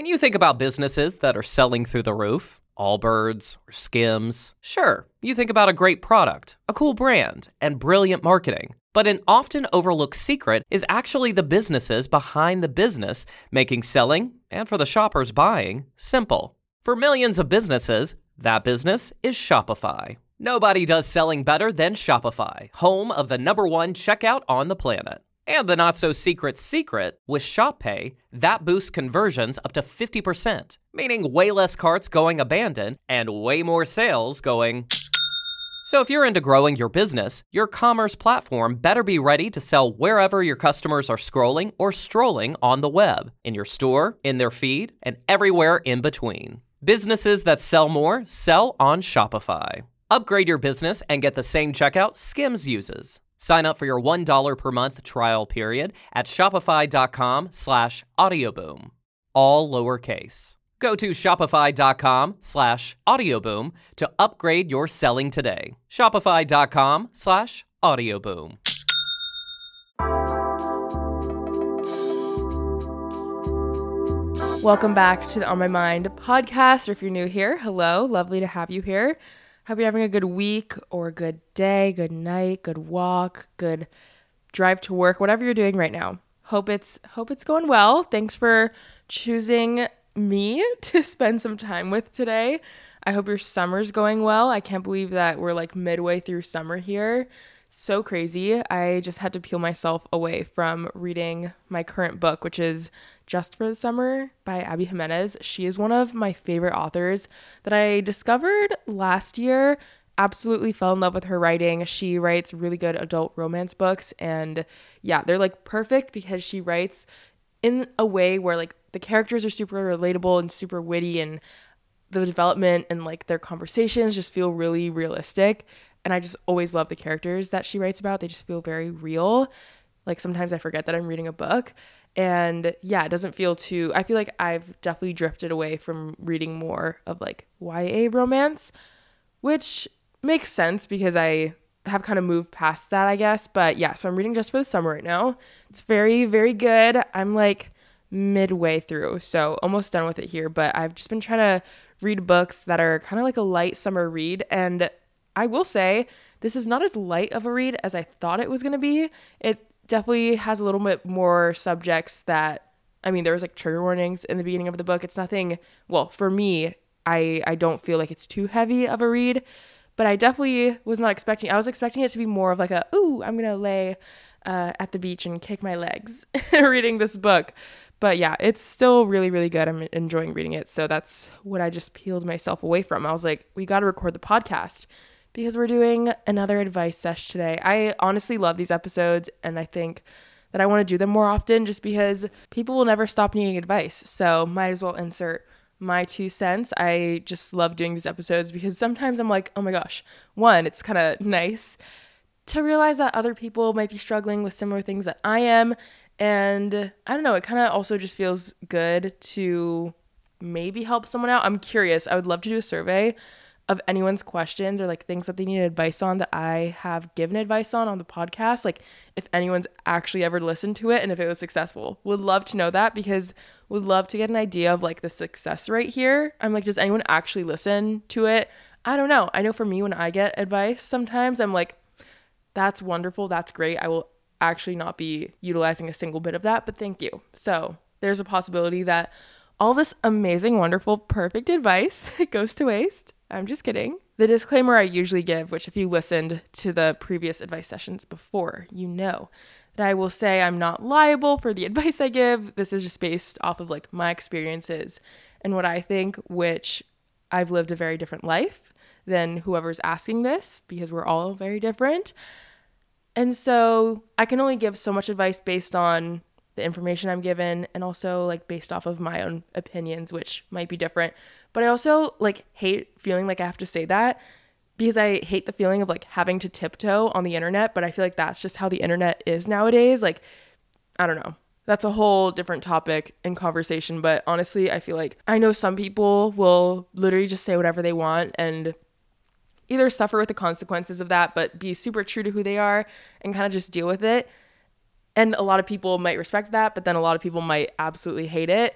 When you think about businesses that are selling through the roof, Allbirds or Skims, sure, you think about a great product, a cool brand, and brilliant marketing. But an often overlooked secret is actually the businesses behind the business, making selling, and for the shoppers buying, simple. For millions of businesses, that business is Shopify. Nobody does selling better than Shopify, home of the #1 checkout on the planet. And the not-so-secret secret, with ShopPay, that boosts conversions up to 50%, meaning way less carts going abandoned and way more sales going... So if you're into growing your business, your commerce platform better be ready to sell wherever your customers are scrolling or strolling on the web, in your store, in their feed, and everywhere in between. Businesses that sell more sell on Shopify. Upgrade your business and get the same checkout Skims uses. Sign up for your $1 per month trial period at shopify.com/audioboom. All lowercase. Go to shopify.com/audioboom to upgrade your selling today. Shopify.com/audioboom. Welcome back to the On My Mind podcast, or if you're new here, hello, lovely to have you here. Hope you're having a good week or a good day, good night, good walk, good drive to work, whatever you're doing right now. Hope it's going well. Thanks for choosing me to spend some time with today. I hope your summer's going well. I can't believe that we're like midway through summer here. So crazy. I just had to peel myself away from reading my current book, which is Just for the Summer by Abby Jimenez. She is one of my favorite authors that I discovered last year. Absolutely fell in love with her writing. She writes really good adult romance books, and yeah, they're like perfect because she writes in a way where like the characters are super relatable and super witty, and the development and like their conversations just feel really realistic. And I just always love the characters that she writes about. They just feel very real. Like sometimes I forget that I'm reading a book. And yeah, it doesn't feel too... I feel like I've definitely drifted away from reading more of like YA romance, which makes sense because I have kind of moved past that, I guess. But yeah, so I'm reading Just for the Summer right now. It's very, very good. I'm like midway through, so almost done with it here. But I've just been trying to read books that are kind of like a light summer read, and I will say this is not as light of a read as I thought it was going to be. It definitely has a little bit more subjects that, I mean, there was like trigger warnings in the beginning of the book. It's nothing, well, for me, I don't feel like it's too heavy of a read, but I definitely was not expecting, I was expecting it to be more of like a, ooh, I'm going to lay at the beach and kick my legs reading this book. But yeah, it's still really, really good. I'm enjoying reading it. So that's what I just peeled myself away from. I was like, we got to record the podcast because we're doing another advice sesh today. I honestly love these episodes, and I think that I want to do them more often just because people will never stop needing advice. So might as well insert my 2 cents. I just love doing these episodes because sometimes I'm like, oh my gosh, one, it's kind of nice to realize that other people might be struggling with similar things that I am. And I don't know, it kind of also just feels good to maybe help someone out. I'm curious. I would love to do a survey of anyone's questions or like things that they need advice on that I have given advice on the podcast. Like if anyone's actually ever listened to it and if it was successful. Would love to know that because would love to get an idea of like the success rate here. I'm like, does anyone actually listen to it? I don't know. I know for me, when I get advice, sometimes I'm like, that's wonderful. That's great. I will actually not be utilizing a single bit of that, but thank you. So there's a possibility that all this amazing, wonderful, perfect advice goes to waste. I'm just kidding. The disclaimer I usually give, which if you listened to the previous advice sessions before, you know that I will say I'm not liable for the advice I give. This is just based off of like my experiences and what I think, which I've lived a very different life than whoever's asking this because we're all very different. And so I can only give so much advice based on the information I'm given and also like based off of my own opinions, which might be different. But I also like hate feeling like I have to say that because I hate the feeling of like having to tiptoe on the internet. But I feel like that's just how the internet is nowadays. Like, I don't know. That's a whole different topic and conversation. But honestly, I feel like I know some people will literally just say whatever they want and either suffer with the consequences of that, but be super true to who they are and kind of just deal with it. And a lot of people might respect that, but then a lot of people might absolutely hate it.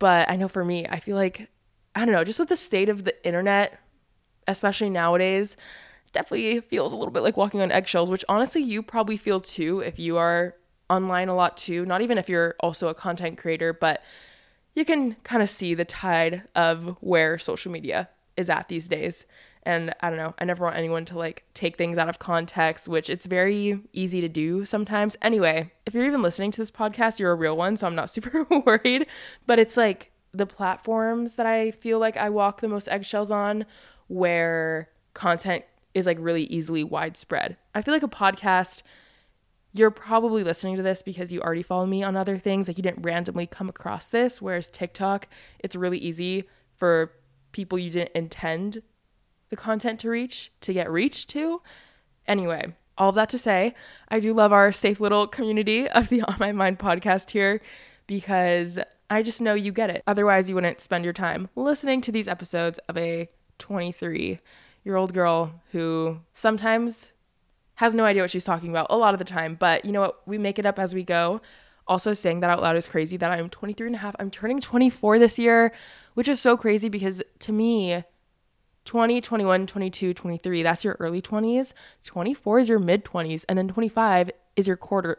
But I know for me, I feel like, I don't know, just with the state of the internet, especially nowadays, definitely feels a little bit like walking on eggshells, which honestly you probably feel too if you are online a lot too. Not even if you're also a content creator, but you can kind of see the tide of where social media is at these days. And I don't know, I never want anyone to like take things out of context, which it's very easy to do sometimes. Anyway, if you're even listening to this podcast, you're a real one, so I'm not super worried. But it's like the platforms that I feel like I walk the most eggshells on, where content is like really easily widespread. I feel like a podcast, you're probably listening to this because you already follow me on other things. Like you didn't randomly come across this, whereas TikTok, it's really easy for people you didn't intend the content to get reached to. Anyway, all of that to say, I do love our safe little community of the On My Mind podcast here because I just know you get it. Otherwise, you wouldn't spend your time listening to these episodes of a 23-year-old girl who sometimes has no idea what she's talking about a lot of the time. But you know what? We make it up as we go. Also, saying that out loud is crazy that I'm 23 and a half. I'm turning 24 this year, which is so crazy because to me, 20, 21, 22, 23, that's your early 20s. 24 is your mid 20s. And then 25 is your quarter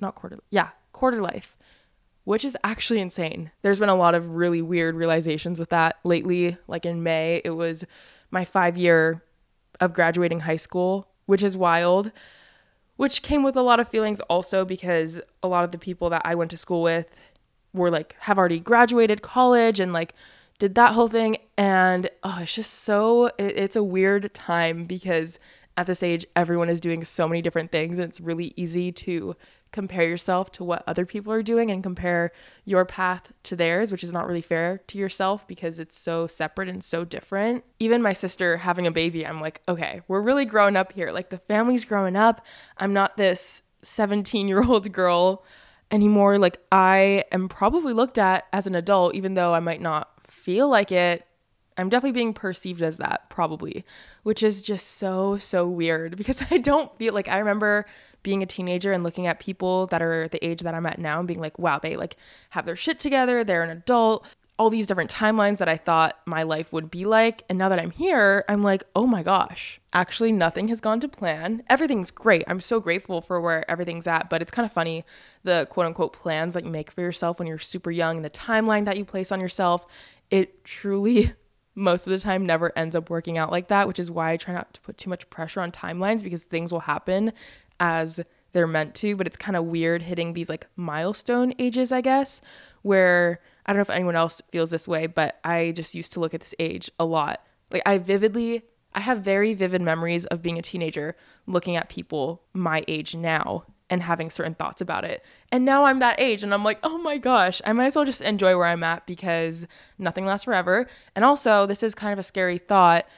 life, which is actually insane. There's been a lot of really weird realizations with that lately. Like in May, it was my 5-year of graduating high school, which is wild, which came with a lot of feelings also because a lot of the people that I went to school with were like, have already graduated college and like did that whole thing. And it's just so, it's a weird time because at this age, everyone is doing so many different things. And it's really easy to compare yourself to what other people are doing and compare your path to theirs, which is not really fair to yourself because it's so separate and so different. Even my sister having a baby, I'm like, okay, we're really growing up here. Like the family's growing up. I'm not this 17-year-old girl anymore. Like I am probably looked at as an adult, even though I might not feel like it. I'm definitely being perceived as that probably, which is just so weird because I don't feel like, I remember being a teenager and looking at people that are the age that I'm at now and being like, wow, they like have their shit together, they're an adult, all these different timelines that I thought my life would be like. And now that I'm here, I'm like, oh my gosh, actually nothing has gone to plan. Everything's great. I'm so grateful for where everything's at, but it's kind of funny the quote unquote plans like you make for yourself when you're super young and the timeline that you place on yourself, it truly most of the time never ends up working out like that, which is why I try not to put too much pressure on timelines because things will happen as they're meant to. But it's kind of weird hitting these like milestone ages, I guess, where I don't know if anyone else feels this way, but I just used to look at this age a lot. Like I have very vivid memories of being a teenager looking at people my age now and having certain thoughts about it. And now I'm that age and I'm like, oh my gosh, I might as well just enjoy where I'm at because nothing lasts forever. And also, this is kind of a scary thought.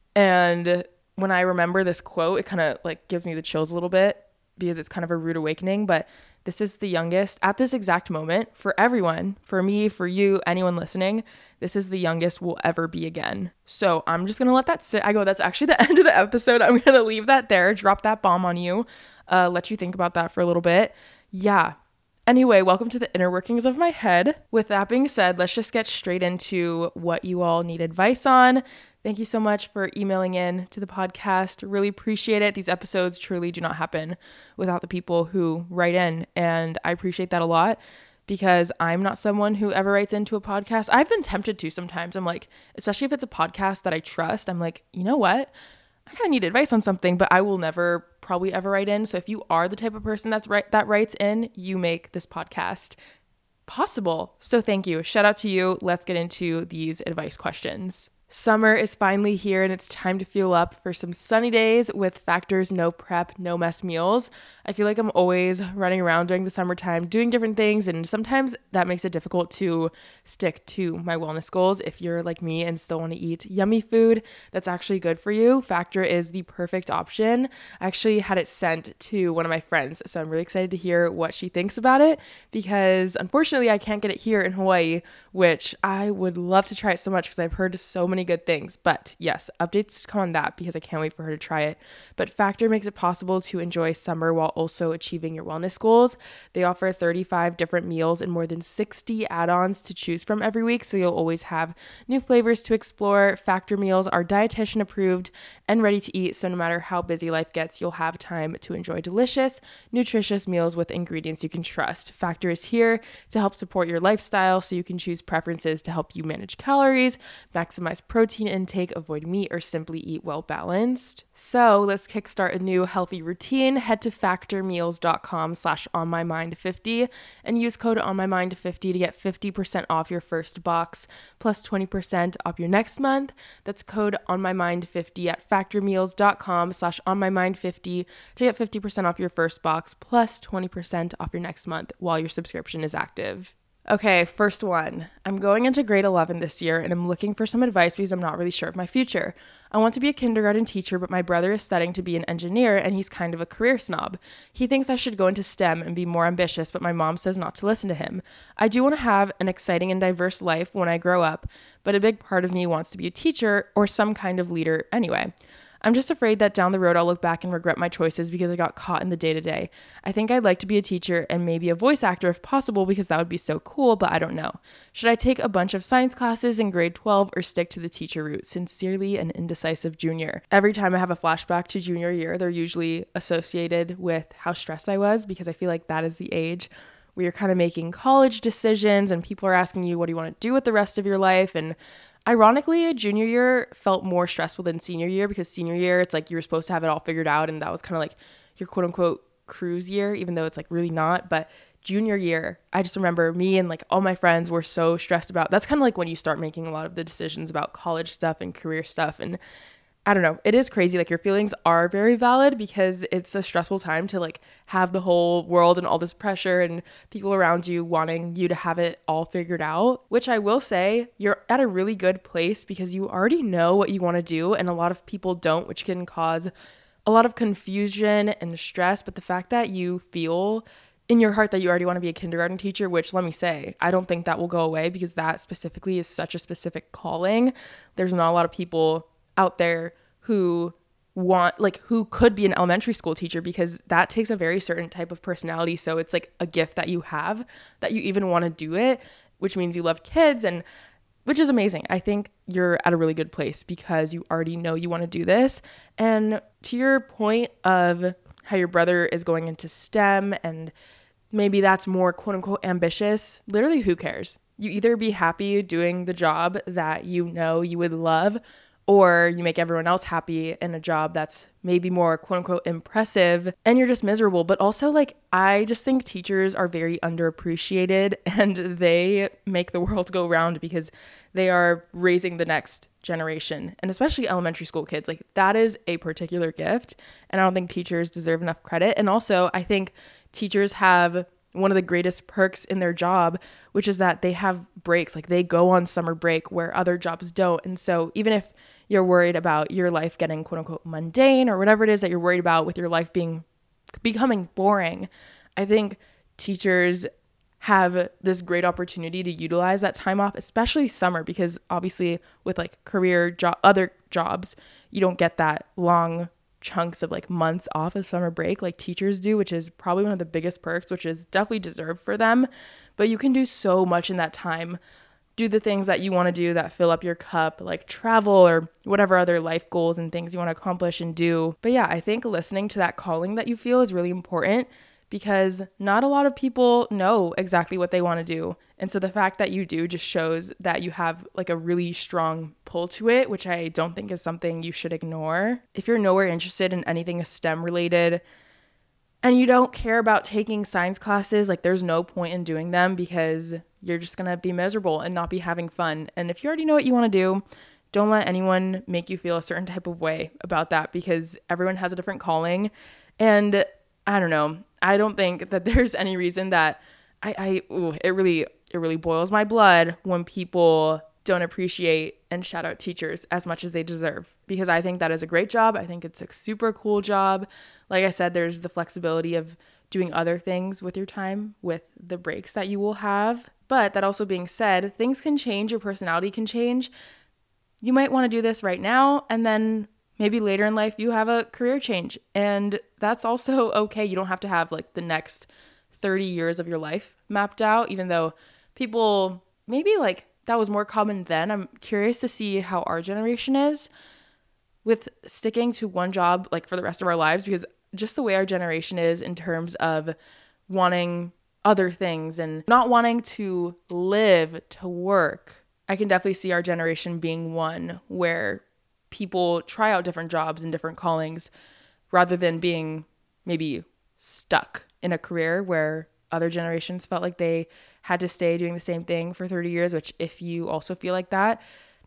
And when I remember this quote, it kind of like gives me the chills a little bit because it's kind of a rude awakening. But this is the youngest at this exact moment for everyone, for me, for you, anyone listening. This is the youngest we'll ever be again. So I'm just going to let that sit. That's actually the end of the episode. I'm going to leave that there, drop that bomb on you, let you think about that for a little bit. Yeah. Anyway, welcome to the inner workings of my head. With that being said, let's just get straight into what you all need advice on. Thank you so much for emailing in to the podcast. Really appreciate it. These episodes truly do not happen without the people who write in, and I appreciate that a lot because I'm not someone who ever writes into a podcast. I've been tempted to sometimes. I'm like, especially if it's a podcast that I trust, I'm like, you know what? I kind of need advice on something, but I will never probably ever write in. So if you are the type of person that writes in, you make this podcast possible. So thank you. Shout out to you. Let's get into these advice questions. Summer is finally here and it's time to fuel up for some sunny days with Factor's no prep, no mess meals. I feel like I'm always running around during the summertime doing different things, and sometimes that makes it difficult to stick to my wellness goals. If you're like me and still want to eat yummy food that's actually good for you, Factor is the perfect option. I actually had it sent to one of my friends, so I'm really excited to hear what she thinks about it because unfortunately I can't get it here in Hawaii, which I would love to try it so much because I've heard so many many good things. But yes, updates to come on that because I can't wait for her to try it. But Factor makes it possible to enjoy summer while also achieving your wellness goals. They offer 35 different meals and more than 60 add-ons to choose from every week, so you'll always have new flavors to explore. Factor meals are dietitian approved and ready to eat, so no matter how busy life gets, you'll have time to enjoy delicious, nutritious meals with ingredients you can trust. Factor is here to help support your lifestyle, so you can choose preferences to help you manage calories, maximize protein intake, avoid meat, or simply eat well balanced. So let's kickstart a new healthy routine. Head to factormeals.com/onmymind50 and use code onmymind50 to get 50% off your first box plus 20% off your next month. That's code onmymind50 at factormeals.com/onmymind50 to get 50% off your first box plus 20% off your next month while your subscription is active. Okay, first one. I'm going into grade 11 this year and I'm looking for some advice because I'm not really sure of my future. I want to be a kindergarten teacher, but my brother is studying to be an engineer and he's kind of a career snob. He thinks I should go into STEM and be more ambitious, but my mom says not to listen to him. I do want to have an exciting and diverse life when I grow up, but a big part of me wants to be a teacher or some kind of leader anyway. I'm just afraid that down the road I'll look back and regret my choices because I got caught in the day-to-day. I think I'd like to be a teacher and maybe a voice actor if possible because that would be so cool, but I don't know. Should I take a bunch of science classes in grade 12 or stick to the teacher route? Sincerely, an indecisive junior. Every time I have a flashback to junior year, they're usually associated with how stressed I was because I feel like that is the age where you're kind of making college decisions and people are asking you, what do you want to do with the rest of your life? And ironically, junior year felt more stressful than senior year because senior year, it's like you were supposed to have it all figured out and that was kind of like your quote unquote cruise year, even though it's like really not. But junior year, I just remember me and like all my friends were so stressed about, that's kind of like when you start making a lot of the decisions about college stuff and career stuff. And I don't know, it is crazy. Like your feelings are very valid because it's a stressful time to like have the whole world and all this pressure and people around you wanting you to have it all figured out, which I will say you're at a really good place because you already know what you want to do and a lot of people don't, which can cause a lot of confusion and stress. But the fact that you feel in your heart that you already want to be a kindergarten teacher, which let me say, I don't think that will go away because that specifically is such a specific calling. There's not a lot of people out there who could be an elementary school teacher because that takes a very certain type of personality. So it's like a gift that you have that you even want to do it, which means you love kids, and which is amazing. I think you're at a really good place because you already know you want to do this. And to your point of how your brother is going into STEM and maybe that's more quote unquote ambitious, literally who cares? You either be happy doing the job that you know you would love, or you make everyone else happy in a job that's maybe more quote unquote impressive and you're just miserable. But also like, I just think teachers are very underappreciated and they make the world go round because they are raising the next generation, and especially elementary school kids. Like that is a particular gift and I don't think teachers deserve enough credit. And also I think teachers have one of the greatest perks in their job, which is that they have breaks. Like they go on summer break where other jobs don't. And so even if you're worried about your life getting quote unquote mundane or whatever it is that you're worried about with your life becoming boring, I think teachers have this great opportunity to utilize that time off, especially summer, because obviously with like other jobs, you don't get that long chunks of like months off of summer break like teachers do, which is probably one of the biggest perks, which is definitely deserved for them. But you can do so much in that time. Do the things that you want to do that fill up your cup, like travel or whatever other life goals and things you want to accomplish and do. But yeah, I think listening to that calling that you feel is really important because not a lot of people know exactly what they want to do. And so the fact that you do just shows that you have like a really strong pull to it, which I don't think is something you should ignore. If you're nowhere interested in anything STEM related and you don't care about taking science classes, like there's no point in doing them because you're just going to be miserable and not be having fun. And if you already know what you want to do, don't let anyone make you feel a certain type of way about that because everyone has a different calling. And I don't know. I don't think that there's any reason that it really boils my blood when people don't appreciate and shout out teachers as much as they deserve, because I think that is a great job. I think it's a super cool job. Like I said, there's the flexibility of doing other things with your time with the breaks that you will have. But that also being said, things can change. Your personality can change. you might want to do this right now, and then maybe later in life you have a career change, and that's also okay. You don't have to have like the next 30 years of your life mapped out, even though people maybe like that was more common then. I'm curious to see how our generation is with sticking to one job like for the rest of our lives, because just the way our generation is in terms of wanting other things and not wanting to live to work. I can definitely see our generation being one where people try out different jobs and different callings rather than being maybe stuck in a career where other generations felt like they had to stay doing the same thing for 30 years, which if you also feel like that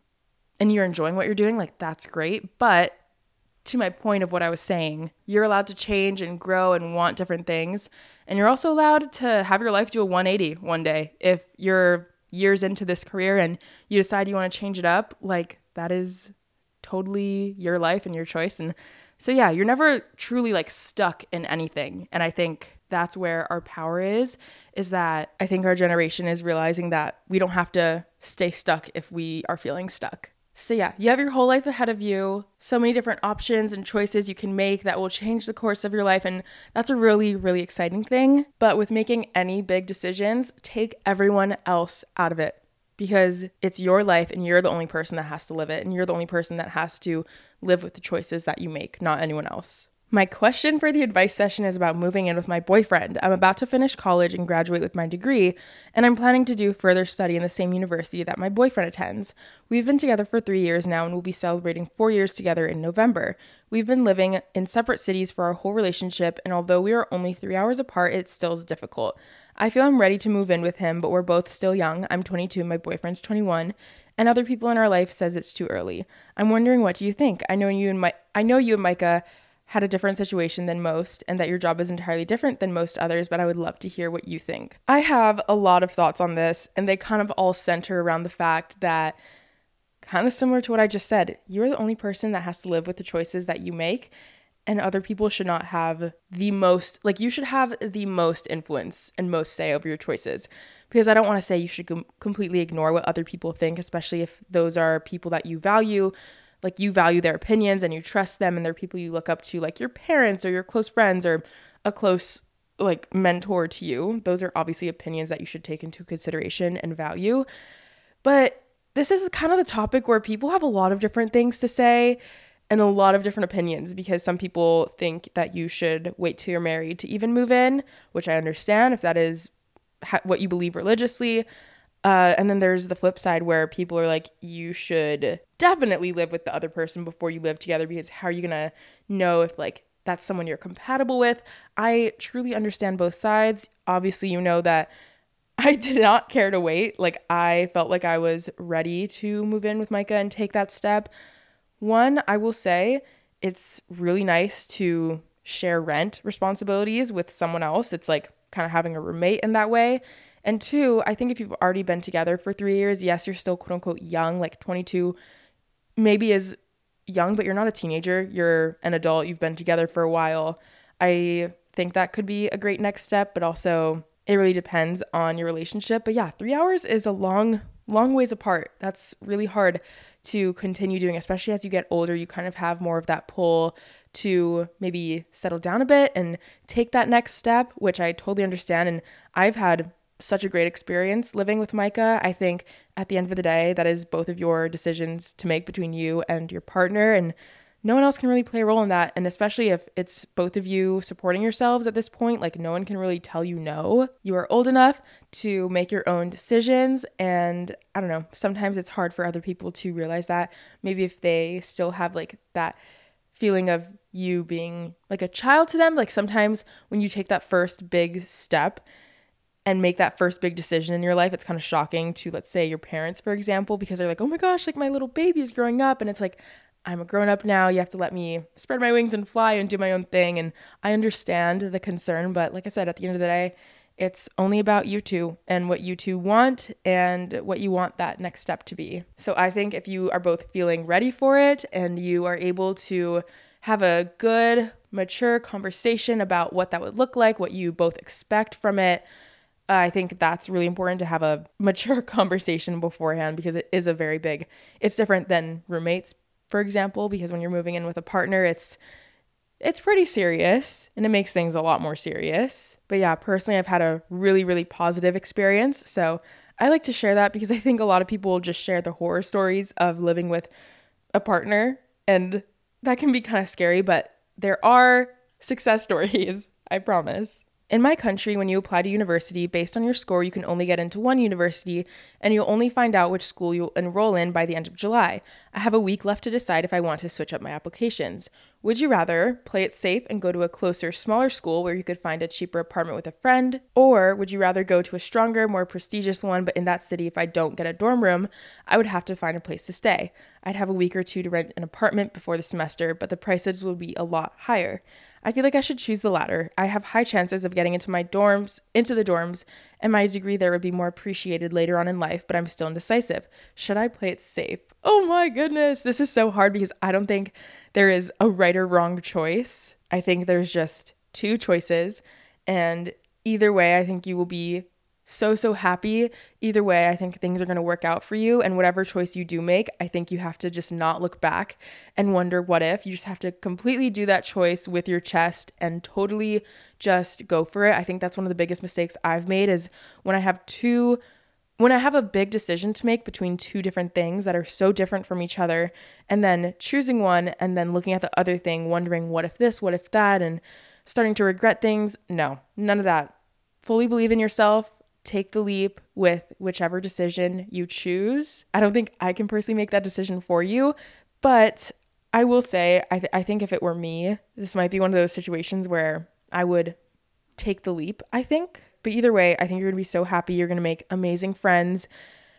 and you're enjoying what you're doing, like that's great. But to my point of what I was saying, you're allowed to change and grow and want different things. And you're also allowed to have your life do a 180 one day. If you're years into this career and you decide you want to change it up, like that is totally your life and your choice. And so, yeah, you're never truly like stuck in anything. And I think that's where our power is that I think our generation is realizing that we don't have to stay stuck if we are feeling stuck. So yeah, you have your whole life ahead of you, so many different options and choices you can make that will change the course of your life, and that's a really, really exciting thing. But with making any big decisions, take everyone else out of it, because it's your life and you're the only person that has to live it, and you're the only person that has to live with the choices that you make, not anyone else. My question for the advice session is about moving in with my boyfriend. I'm about to finish college and graduate with my degree, and I'm planning to do further study in the same university that my boyfriend attends. We've been together for 3 years now and we'll be celebrating 4 years together in November. We've been living in separate cities for our whole relationship, and although we are only 3 hours apart, it still is difficult. I feel I'm ready to move in with him, but we're both still young. I'm 22, my boyfriend's 21, and other people in our life says it's too early. I'm wondering, what do you think? I know you and Micah had a different situation than most, and that your job is entirely different than most others, but I would love to hear what you think. I have a lot of thoughts on this, and they kind of all center around the fact that, kind of similar to what I just said, you're the only person that has to live with the choices that you make, and other people should not have the most, like you should have the most influence and most say over your choices. Because I don't want to say you should completely ignore what other people think, especially if those are people that you value. Like you value their opinions and you trust them and they're people you look up to, like your parents or your close friends or a close like mentor to you. Those are obviously opinions that you should take into consideration and value. But this is kind of the topic where people have a lot of different things to say and a lot of different opinions, because some people think that you should wait till you're married to even move in, which I understand if that is what you believe religiously. And then there's the flip side where people are like, you should definitely live with the other person before you live together, because how are you going to know if like that's someone you're compatible with? I truly understand both sides. Obviously, you know that I did not care to wait. Like I felt like I was ready to move in with Micah and take that step. One, I will say it's really nice to share rent responsibilities with someone else. It's like kind of having a roommate in that way. And two, I think if you've already been together for 3 years, yes, you're still quote unquote young, like 22 maybe is young, but you're not a teenager. You're an adult. You've been together for a while. I think that could be a great next step, but also it really depends on your relationship. But yeah, 3 hours is a long ways apart. That's really hard to continue doing, especially as you get older. You kind of have more of that pull to maybe settle down a bit and take that next step, which I totally understand. And I've had such a great experience living with Micah. I think at the end of the day, that is both of your decisions to make between you and your partner, and no one else can really play a role in that. And especially if it's both of you supporting yourselves at this point, like no one can really tell you no. You are old enough to make your own decisions, and I don't know, sometimes it's hard for other people to realize that. Maybe if they still have like that feeling of you being like a child to them, like sometimes when you take that first big step and make that first big decision in your life, it's kind of shocking to, let's say, your parents, for example, because they're like, oh my gosh, like my little baby is growing up. And it's like, I'm a grown up now. You have to let me spread my wings and fly and do my own thing. And I understand the concern. But like I said, at the end of the day, it's only about you two and what you two want and what you want that next step to be. So I think if you are both feeling ready for it and you are able to have a good, mature conversation about what that would look like, what you both expect from it, I think that's really important to have a mature conversation beforehand, because it is it's different than roommates, for example, because when you're moving in with a partner, it's pretty serious and it makes things a lot more serious. But yeah, personally, I've had a really, really positive experience. So I like to share that because I think a lot of people will just share the horror stories of living with a partner, and that can be kind of scary, but there are success stories, I promise. In my country, when you apply to university, based on your score, you can only get into one university, and you'll only find out which school you'll enroll in by the end of July. I have a week left to decide if I want to switch up my applications. Would you rather play it safe and go to a closer, smaller school where you could find a cheaper apartment with a friend? Or would you rather go to a stronger, more prestigious one, but in that city, if I don't get a dorm room, I would have to find a place to stay? I'd have a week or two to rent an apartment before the semester, but the prices would be a lot higher. I feel like I should choose the latter. I have high chances of getting into the dorms, and my degree there would be more appreciated later on in life, but I'm still indecisive. Should I play it safe? Oh my goodness, this is so hard because I don't think there is a right or wrong choice. I think there's just two choices, and either way, I think you will be so happy. Either way, I think things are going to work out for you, and whatever choice you do make, I think you have to just not look back and wonder what if. You just have to completely do that choice with your chest and totally just go for it. I think that's one of the biggest mistakes I've made is when I have a big decision to make between two different things that are so different from each other, and then choosing one and then looking at the other thing, wondering what if this, what if that, and starting to regret things. No, none of that. Fully believe in yourself. Take the leap with whichever decision you choose. I don't think I can personally make that decision for you, but I will say, I think if it were me, this might be one of those situations where I would take the leap, I think. But either way, I think you're going to be so happy. You're going to make amazing friends,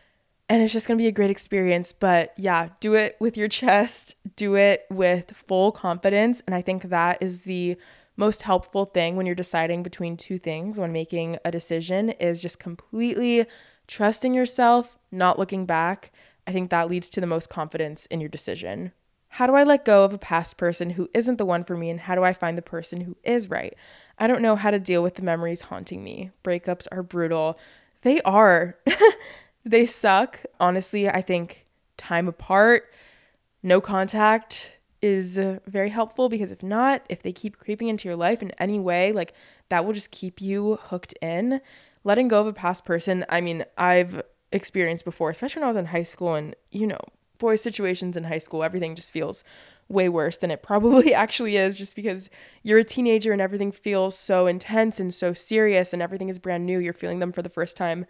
and it's just going to be a great experience. But yeah, do it with your chest. Do it with full confidence. And I think that is the most helpful thing when you're deciding between two things, when making a decision, is just completely trusting yourself, not looking back. I think that leads to the most confidence in your decision. How do I let go of a past person who isn't the one for me, and how do I find the person who is right? I don't know how to deal with the memories haunting me. Breakups are brutal. They are. They suck. Honestly, I think time apart, no contact is very helpful, because if they keep creeping into your life in any way, like that will just keep you hooked in. Letting go of a past person, I mean, I've experienced before, especially when I was in high school, and boys' situations in high school, everything just feels way worse than it probably actually is, just because you're a teenager and everything feels so intense and so serious and everything is brand new. You're feeling them for the first time.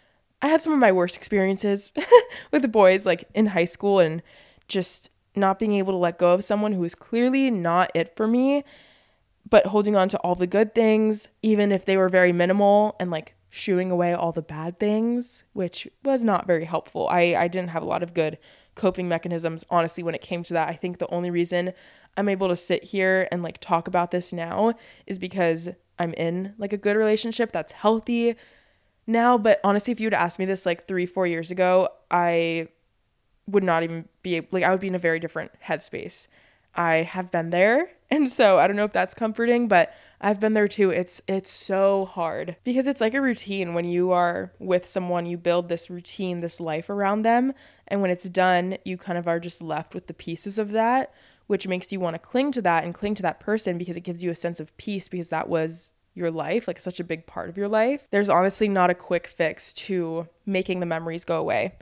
I had some of my worst experiences with the boys, like in high school, and just not being able to let go of someone who is clearly not it for me, but holding on to all the good things, even if they were very minimal, and like shooing away all the bad things, which was not very helpful. I didn't have a lot of good coping mechanisms, honestly, when it came to that. I think the only reason I'm able to sit here and like talk about this now is because I'm in like a good relationship that's healthy now. But honestly, if you would ask me this like 3-4 years ago, I would not even be like, I would be in a very different headspace. I have been there, and so I don't know if that's comforting, but I've been there too. It's so hard because it's like a routine. When you are with someone, you build this routine, this life around them, and when it's done, you kind of are just left with the pieces of that, which makes you want to cling to that and cling to that person, because it gives you a sense of peace, because that was your life, like such a big part of your life. There's honestly not a quick fix to making the memories go away,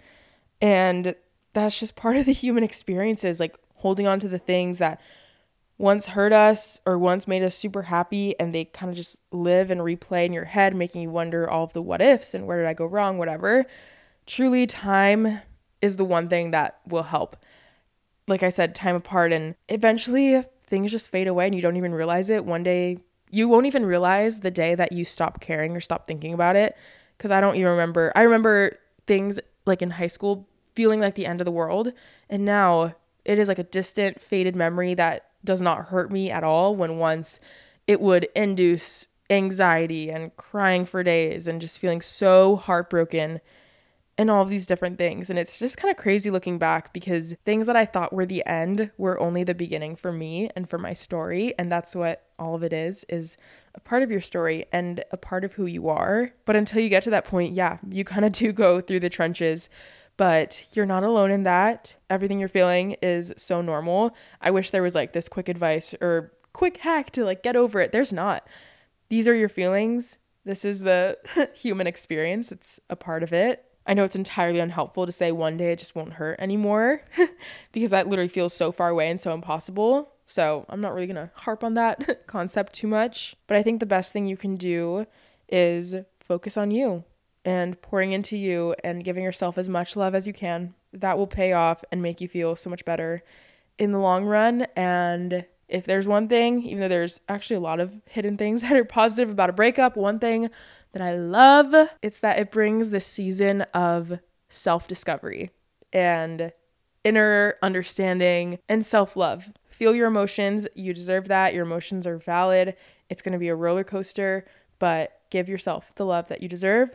and that's just part of the human experience, is like holding on to the things that once hurt us or once made us super happy, and they kind of just live and replay in your head, making you wonder all of the what ifs and where did I go wrong, whatever. Truly, time is the one thing that will help. Like I said, time apart, and eventually things just fade away and you don't even realize it. One day you won't even realize the day that you stop caring or stop thinking about it, because I don't even remember. I remember things like in high school feeling like the end of the world, and now it is like a distant, faded memory that does not hurt me at all, when once it would induce anxiety and crying for days and just feeling so heartbroken. and all of these different things. And it's just kind of crazy looking back because things that I thought were the end were only the beginning for me and for my story. And that's what all of it is a part of your story and a part of who you are. But until you get to that point, yeah, you kind of do go through the trenches. But you're not alone in that. Everything you're feeling is so normal. I wish there was like this quick advice or quick hack to like get over it. There's not. These are your feelings. This is the human experience. It's a part of it. I know it's entirely unhelpful to say one day it just won't hurt anymore because that literally feels so far away and so impossible. So I'm not really going to harp on that concept too much. But I think the best thing you can do is focus on you and pouring into you and giving yourself as much love as you can. That will pay off and make you feel so much better in the long run. And if there's one thing, even though there's actually a lot of hidden things that are positive about a breakup, one thing that I love, it's that it brings this season of self-discovery and inner understanding and self-love. Feel your emotions. You deserve that. Your emotions are valid. It's going to be a roller coaster, but give yourself the love that you deserve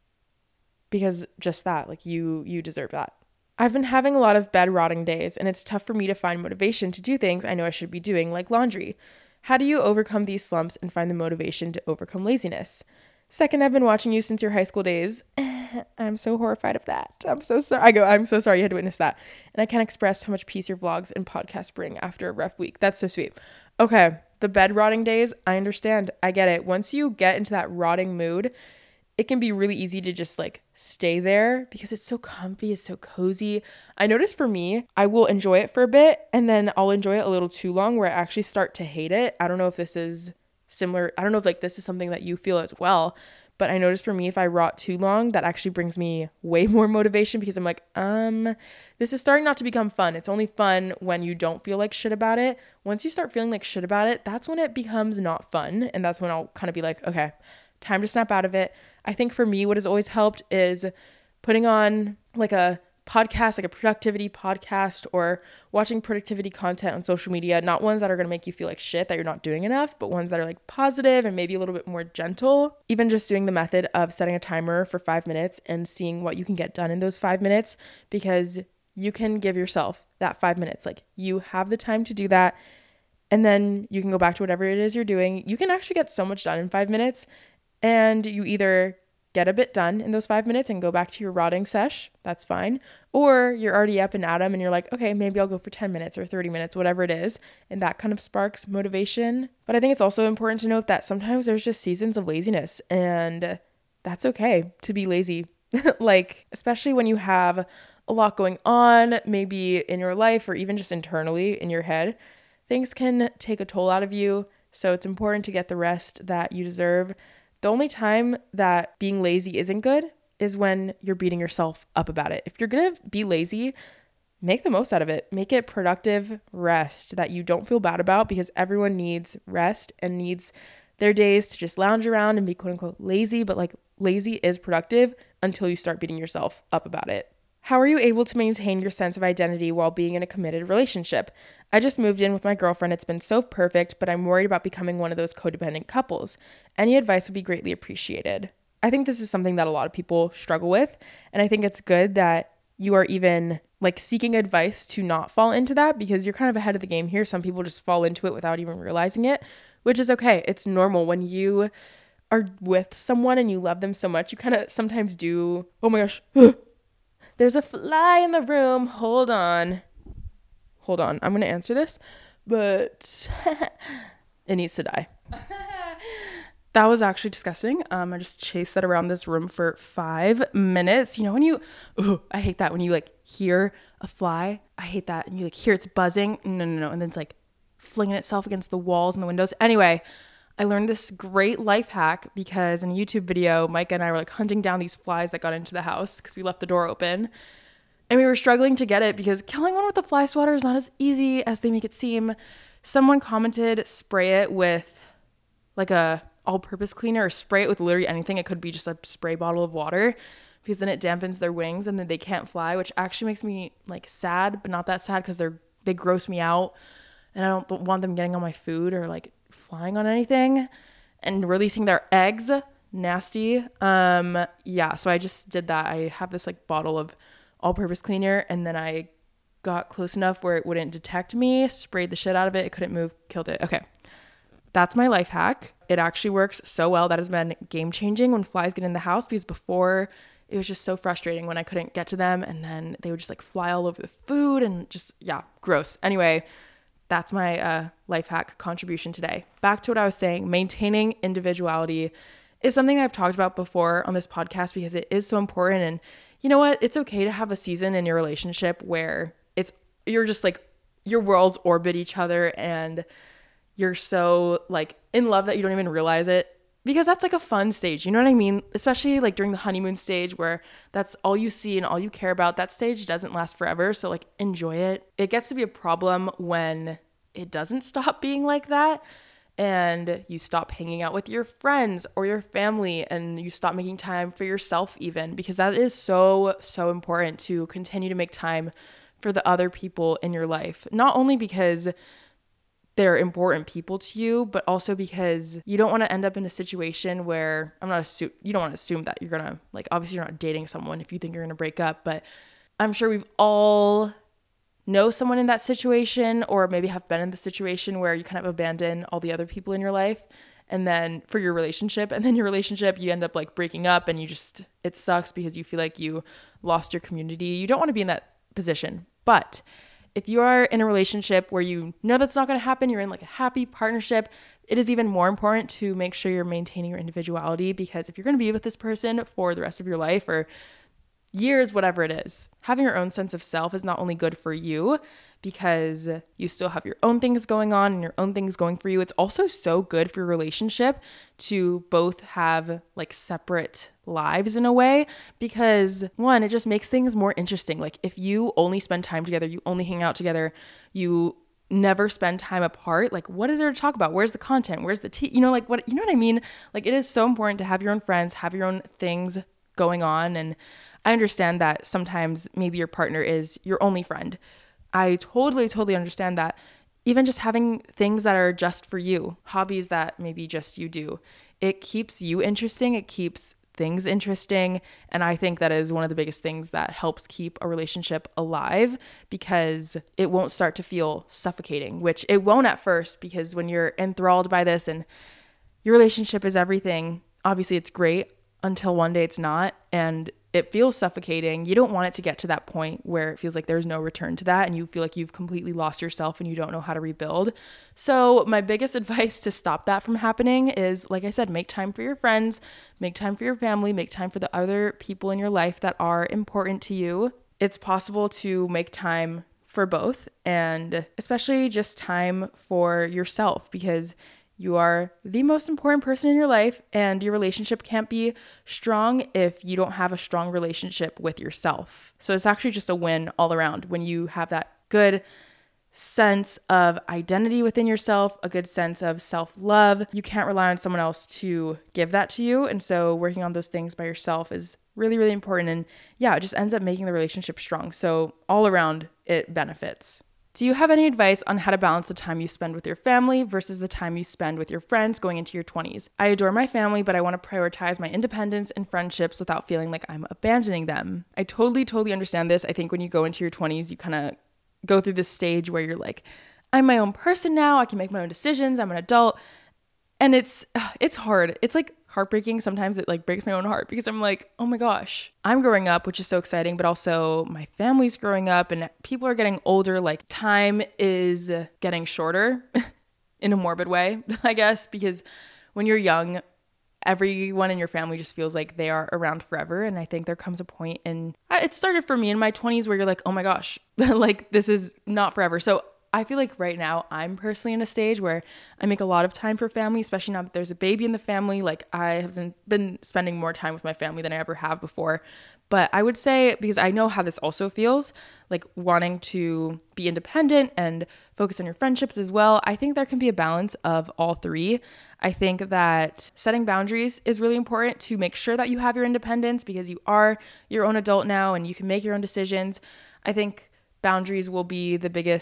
because just that, like you deserve that. I've been having a lot of bed rotting days, and it's tough for me to find motivation to do things I know I should be doing, like laundry. How do you overcome these slumps and find the motivation to overcome laziness? Second, I've been watching you since your high school days. I'm so horrified of that. I'm so sorry. I'm so sorry you had to witness that. And I can't express how much peace your vlogs and podcasts bring after a rough week. That's so sweet. Okay, the bed rotting days, I understand. I get it. Once you get into that rotting mood, it can be really easy to just like stay there because it's so comfy, it's so cozy. I notice for me, I will enjoy it for a bit and then I'll enjoy it a little too long where I actually start to hate it. I don't know if this is similar. I don't know if like this is something that you feel as well, but I notice for me, if I rot too long, that actually brings me way more motivation because I'm like, this is starting not to become fun. It's only fun when you don't feel like shit about it. Once you start feeling like shit about it, that's when it becomes not fun. And that's when I'll kind of be like, okay, time to snap out of it. I think for me, what has always helped is putting on like a podcast, like a productivity podcast, or watching productivity content on social media, not ones that are going to make you feel like shit that you're not doing enough, but ones that are like positive and maybe a little bit more gentle. Even just doing the method of setting a timer for 5 minutes and seeing what you can get done in those 5 minutes, because you can give yourself that 5 minutes. Like you have the time to do that. And then you can go back to whatever it is you're doing. You can actually get so much done in 5 minutes. And you either get a bit done in those 5 minutes and go back to your rotting sesh, that's fine. Or you're already up and at 'em and you're like, okay, maybe I'll go for 10 minutes or 30 minutes, whatever it is. And that kind of sparks motivation. But I think it's also important to note that sometimes there's just seasons of laziness and that's okay to be lazy. Like, especially when you have a lot going on, maybe in your life or even just internally in your head, things can take a toll out of you. So it's important to get the rest that you deserve. The only time that being lazy isn't good is when you're beating yourself up about it. If you're going to be lazy, make the most out of it. Make it productive rest that you don't feel bad about, because everyone needs rest and needs their days to just lounge around and be quote unquote lazy. But like lazy is productive until you start beating yourself up about it. How are you able to maintain your sense of identity while being in a committed relationship? I just moved in with my girlfriend. It's been so perfect, but I'm worried about becoming one of those codependent couples. Any advice would be greatly appreciated. I think this is something that a lot of people struggle with, and I think it's good that you are even like seeking advice to not fall into that, because you're kind of ahead of the game here. Some people just fall into it without even realizing it, which is okay. It's normal when you are with someone and you love them so much. You kind of sometimes do, oh my gosh, there's a fly in the room. Hold on. I'm going to answer this, but it needs to die. That was actually disgusting. I just chased that around this room for 5 minutes. You know, when I hate that when you like hear a fly. I hate that. And you like hear it's buzzing. No. And then it's like flinging itself against the walls and the windows. Anyway, I learned this great life hack because in a YouTube video, Micah and I were like hunting down these flies that got into the house because we left the door open. And we were struggling to get it because killing one with a fly swatter is not as easy as they make it seem. Someone commented, spray it with like a all-purpose cleaner, or spray it with literally anything. It could be just a spray bottle of water, because then it dampens their wings and then they can't fly, which actually makes me like sad, but not that sad because they gross me out and I don't want them getting on my food or like flying on anything and releasing their eggs. nasty. Yeah, so I just did that. I have this like bottle of all-purpose cleaner, and then I got close enough where it wouldn't detect me, sprayed the shit out of it. It couldn't move, killed it. Okay. That's my life hack. It actually works so well. That has been game changing when flies get in the house, because before it was just so frustrating when I couldn't get to them, and then they would just like fly all over the food and just, yeah, gross. Anyway, that's my life hack contribution today. Back to what I was saying, maintaining individuality is something I've talked about before on this podcast because it is so important. And you know what? It's okay to have a season in your relationship where you're just like, your worlds orbit each other and you're so like in love that you don't even realize it, because that's like a fun stage. You know what I mean? Especially like during the honeymoon stage where that's all you see and all you care about. That stage doesn't last forever. So like enjoy it. It gets to be a problem when it doesn't stop being like that and you stop hanging out with your friends or your family and you stop making time for yourself even, because that is so, so important to continue to make time for the other people in your life. Not only because they're important people to you, but also because you don't want to end up in a situation where you don't want to assume that you're going to, like, obviously you're not dating someone if you think you're going to break up, but I'm sure we've all know someone in that situation, or maybe have been in the situation where you kind of abandon all the other people in your life and then for your relationship, and then your relationship, you end up like breaking up and it sucks because you feel like you lost your community. You don't want to be in that position. But if you are in a relationship where you know that's not going to happen, you're in like a happy partnership, it is even more important to make sure you're maintaining your individuality, because if you're going to be with this person for the rest of your life or years, whatever it is, having your own sense of self is not only good for you because you still have your own things going on and your own things going for you. It's also so good for your relationship to both have like separate lives in a way, because one, it just makes things more interesting. Like if you only spend time together, you only hang out together, you never spend time apart, like what is there to talk about? Where's the content? Where's the tea? You know, like what, you know what I mean? Like it is so important to have your own friends, have your own things going on. And I understand that sometimes maybe your partner is your only friend. I totally understand that. Even just having things that are just for you, hobbies that maybe just you do, it keeps you interesting. It keeps things interesting. And I think that is one of the biggest things that helps keep a relationship alive, because it won't start to feel suffocating, which it won't at first, because when you're enthralled by this and your relationship is everything, obviously it's great until one day it's not. And it feels suffocating. You don't want it to get to that point where it feels like there's no return to that and you feel like you've completely lost yourself and you don't know how to rebuild. So my biggest advice to stop that from happening is, like I said, make time for your friends, make time for your family, make time for the other people in your life that are important to you. It's possible to make time for both, and especially just time for yourself, because you are the most important person in your life, and your relationship can't be strong if you don't have a strong relationship with yourself. So it's actually just a win all around when you have that good sense of identity within yourself, a good sense of self-love. You can't rely on someone else to give that to you. And so working on those things by yourself is really important. And yeah, it just ends up making the relationship strong. So all around, it benefits. Do you have any advice on how to balance the time you spend with your family versus the time you spend with your friends going into your 20s? I adore my family, but I want to prioritize my independence and friendships without feeling like I'm abandoning them. I totally understand this. I think when you go into your 20s, you kind of go through this stage where you're like, I'm my own person now. I can make my own decisions. I'm an adult. And it's hard. It's like heartbreaking. Sometimes it like breaks my own heart, because I'm like, oh my gosh, I'm growing up, which is so exciting, but also my family's growing up and people are getting older. Like time is getting shorter in a morbid way, I guess, because when you're young, everyone in your family just feels like they are around forever. And I think there comes a point it started for me in my 20s where you're like, oh my gosh, like this is not forever. So I feel like right now I'm personally in a stage where I make a lot of time for family, especially now that there's a baby in the family. Like I have been spending more time with my family than I ever have before. But I would say, because I know how this also feels, like wanting to be independent and focus on your friendships as well, I think there can be a balance of all three. I think that setting boundaries is really important to make sure that you have your independence, because you are your own adult now and you can make your own decisions. I think boundaries will be the biggest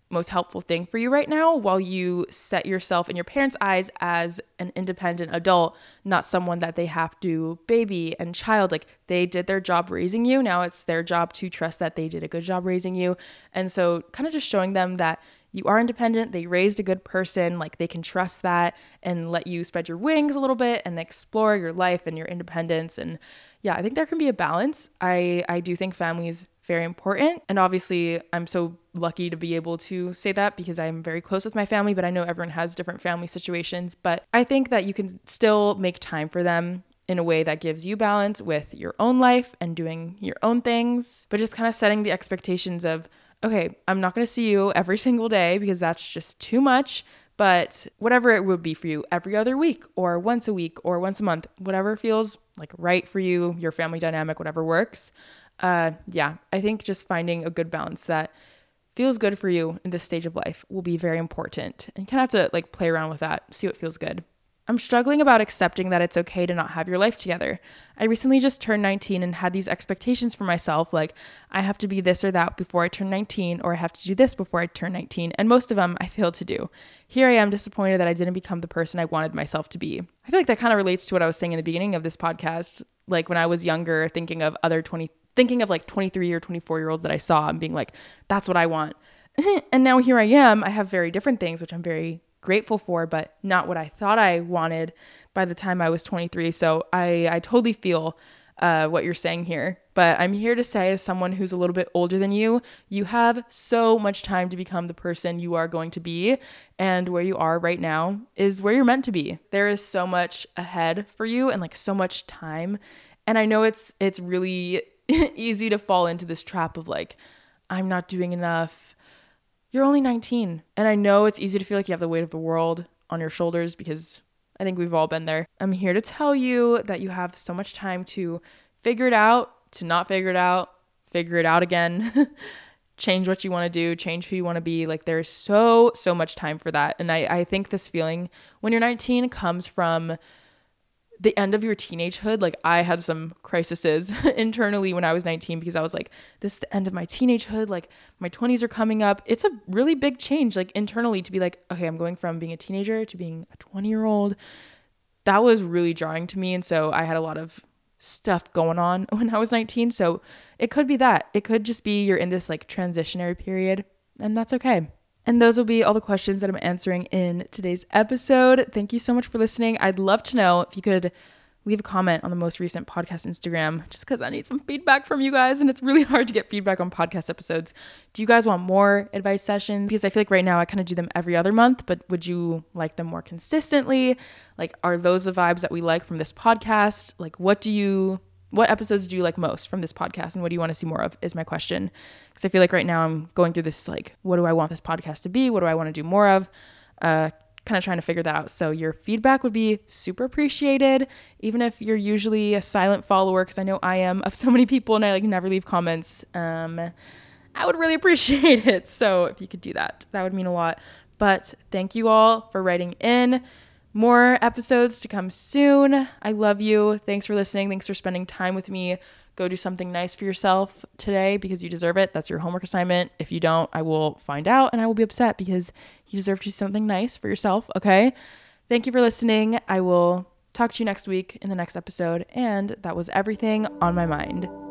most helpful thing for you right now, while you set yourself in your parents' eyes as an independent adult, not someone that they have to baby and child. Like, they did their job raising you. Now it's their job to trust that they did a good job raising you. And so kind of just showing them that you are independent, they raised a good person, like they can trust that and let you spread your wings a little bit and explore your life and your independence. And yeah, I think there can be a balance. I do think family is very important. And obviously, I'm so lucky to be able to say that because I'm very close with my family, but I know everyone has different family situations. But I think that you can still make time for them in a way that gives you balance with your own life and doing your own things, but just kind of setting the expectations of, okay, I'm not going to see you every single day because that's just too much, but whatever it would be for you, every other week or once a week or once a month, whatever feels like right for you, your family dynamic, whatever works. Yeah, I think just finding a good balance that feels good for you in this stage of life will be very important, and you kind of have to like play around with that, see what feels good. I'm struggling about accepting that it's okay to not have your life together. I recently just turned 19 and had these expectations for myself, like I have to be this or that before I turn 19, or I have to do this before I turn 19, and most of them I failed to do. Here I am disappointed that I didn't become the person I wanted myself to be. I feel like that kind of relates to what I was saying in the beginning of this podcast, like when I was younger, thinking of like 23 or 24-year-olds that I saw and being like, that's what I want. And now here I am, I have very different things, which I'm very grateful for, but not what I thought I wanted by the time I was 23. So I totally feel what you're saying here, but I'm here to say, as someone who's a little bit older than you, you have so much time to become the person you are going to be, and where you are right now is where you're meant to be. There is so much ahead for you and like so much time. And I know it's really easy to fall into this trap of like, I'm not doing enough. You're only 19. And I know it's easy to feel like you have the weight of the world on your shoulders, because I think we've all been there. I'm here to tell you that you have so much time to figure it out, to not figure it out again, change what you want to do, change who you want to be. Like, there's so much time for that. And I think this feeling when you're 19 comes from the end of your teenagehood. Like, I had some crises internally when I was 19, because I was like, this is the end of my teenagehood. Like, my 20s are coming up. It's a really big change, like internally, to be like, okay, I'm going from being a teenager to being a 20-year-old. That was really jarring to me. And so I had a lot of stuff going on when I was 19. So it could be that. It could just be you're in this like transitionary period, and that's okay. And those will be all the questions that I'm answering in today's episode. Thank you so much for listening. I'd love to know if you could leave a comment on the most recent podcast Instagram, just because I need some feedback from you guys, and it's really hard to get feedback on podcast episodes. Do you guys want more advice sessions? Because I feel like right now I kind of do them every other month, but would you like them more consistently? Like, are those the vibes that we like from this podcast? Like, what episodes do you like most from this podcast, and what do you want to see more of is my question. Because I feel like right now I'm going through this, like, what do I want this podcast to be? What do I want to do more of? Kind of trying to figure that out. So your feedback would be super appreciated, even if you're usually a silent follower, because I know I am, of so many people, and I like never leave comments. I would really appreciate it. So if you could do that, that would mean a lot. But thank you all for writing in. More episodes to come soon. I love you. Thanks for listening. Thanks for spending time with me. Go do something nice for yourself today, because you deserve it. That's your homework assignment. If you don't, I will find out and I will be upset, because you deserve to do something nice for yourself. Okay. Thank you for listening. I will talk to you next week in the next episode. And that was everything on my mind.